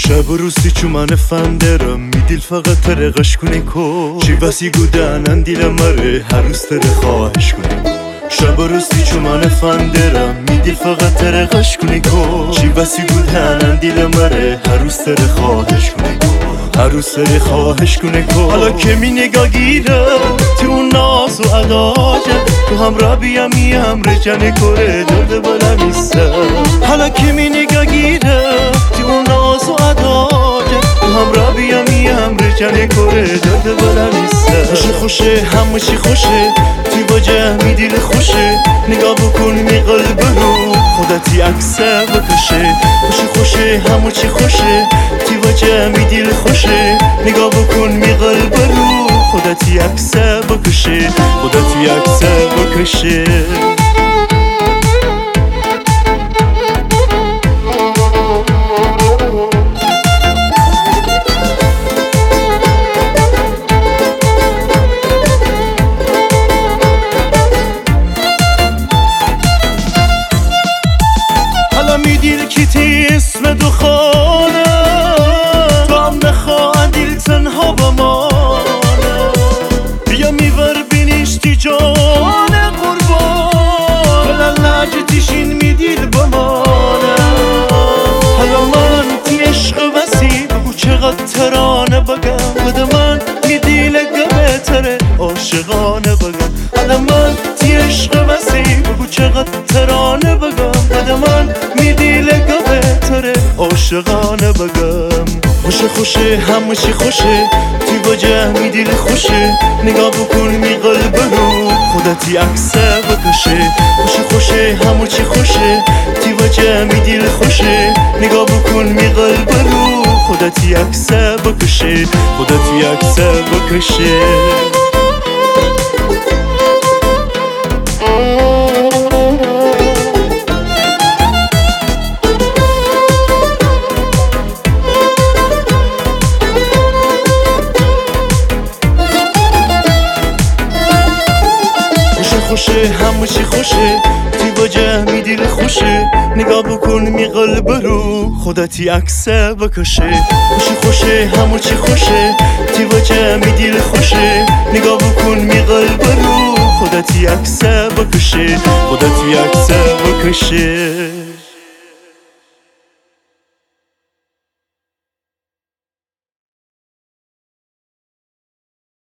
شب و روزی چو من فندرم می دیل فقط ترقش کنی کو چی بسی گودن دیل مره هر روز تره خواهش کنی شب و روزی چو من فندرم می دیل فقط ترقش کنی کو چی بسی گودن دیل مره هر روز تره خواهش کنی کو هر روز تره خواهش کنی کو حالا که می نگاه گیره تو ناز و عداجه تو هم را بیامی هم رجن کره درد بلمی سر حالا که می نگاه گیره تو ناز و عداجه تو هم را بیامی هم رجن کره درد بلمی سر خوشه خوشه همه چی خوشه توی واجه می دیل خوشه نگاه بکن می قلب رو خودتی عکسه بکشه خوشه خوشه همه چی خوشه توی واجه می دیل خوشه نگاه بکن می قلب رو خودتی عکسه بکشه خودتی عکسه بکشه میدیل کیتی اسم دو خانه تو هم نخواه دیل تنها بمانه بیا میور بینیشتی جان قربان بلن لجتیشین میدیل بمانه حالا من تی عشق وسی بگو چقدر ترانه بگم بده من میدیل گمه تره عاشقانه بگم حالا من تی عشق وسی بگو چقدر ترانه بگم بده من میدیل گمه تره عاشقانه بگم خوشه خوشه همه چی خوشه توی واجه میدیل خوشه نگاه بکن می قلب رو خودتی عکسه بکشه خوشه خوشه همه چی خوشه توی واجه میدیل خوشه نگاه بکن می قلب رو خودتی عکسه بکشه خودتی عکسه بکشه خوشه همه چی خوشه توی واجه می دیل خوشه نگاه بکن می قلب رو خودتی عکسه بکشه خوشه خوشه همه چی خوشه توی واجه می دیل خوشه نگاه بکن می قلب رو خودتی عکسه بکشه خودتی عکسه بکشه